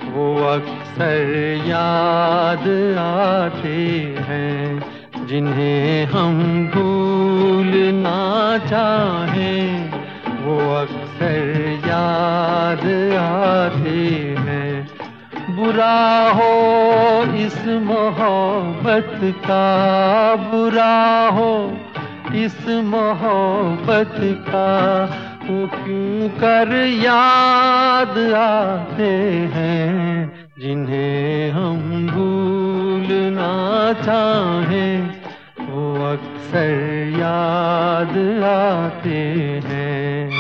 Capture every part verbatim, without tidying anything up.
वो अक्सर याद आते हैं, जिन्हें हम भूलना चाहें। वो अक्सर याद आते हैं। बुरा हो इस मोहब्बत का, बुरा हो इस मोहब्बत का, वो क्यों कर याद आते हैं, जिन्हें हम भूलना चाहें। वो अक्सर याद आते हैं।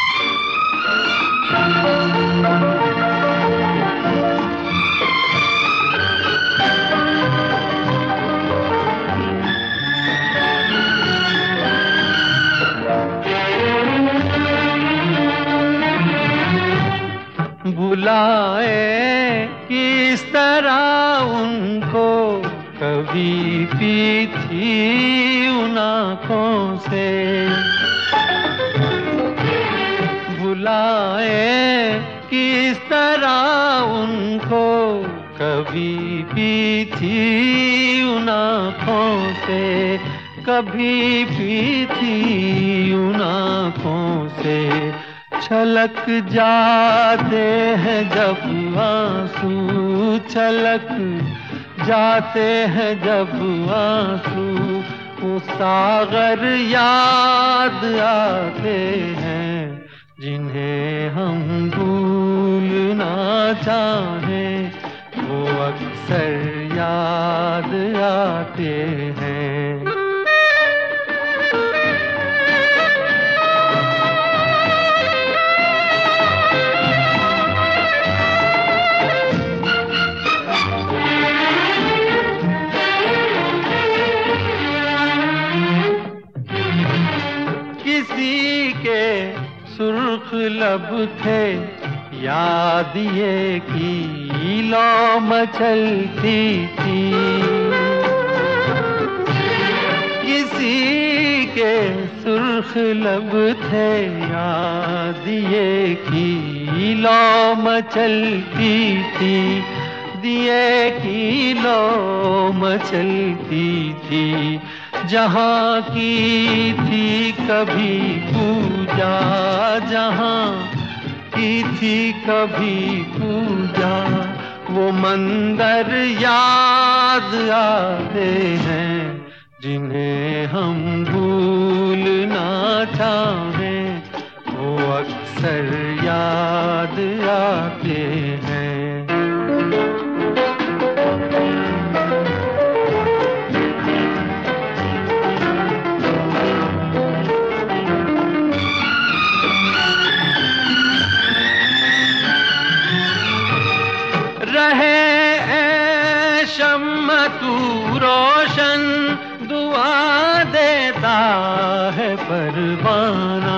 बुलाए किस तरह उनको, कभी पी थी उन आँखों से। बुलाए किस तरह उनको, कभी पी थी उन आँखों से। कभी पी थी उन आँखों से। छलक जाते हैं जब आंसू, छलक जाते हैं जब आंसू, वो सागर याद आते हैं, जिन्हें हम भूलना चाहें। वो अक्सर याद आते हैं। किसी के सुर्ख लब थे, याद ये की लौ मचलती थी। किसी के सुर्ख लब थे, याद ये की लौ मचलती थी। दिए की लौ मचलती थी, जहाँ की थी कभी पूजा, जहाँ की थी कभी पूजा। वो मंदिर याद आते हैं, जिन्हें हम भूलना चाहें। वो अक्सर याद आते हैं। रहे ऐ शम्म तू रोशन, दुआ देता है परवाना।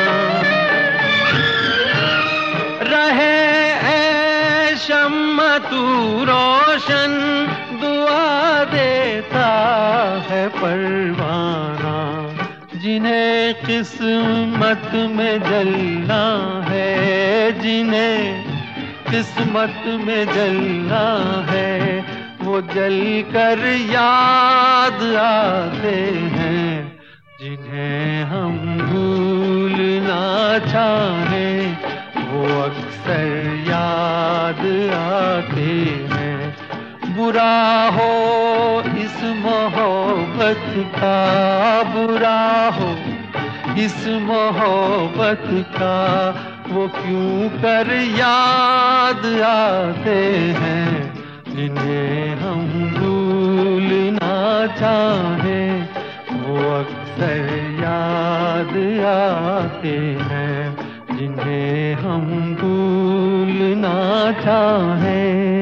रहे ऐ शम्म तू रोशन, दुआ देता है परवाना। जिन्हें किस्मत में जलना है, जिन्हें किस्मत में जलना है, वो जल कर याद आते हैं, जिन्हें हम भूलना चाहें। वो अक्सर याद आते हैं। बुरा हो इस मोहब्बत का, बुरा हो इस मोहब्बत का, वो क्यों कर याद आते हैं, जिन्हें हम भूलना चाहें। वो अक्सर याद आते हैं, जिन्हें हम भूलना चाहें।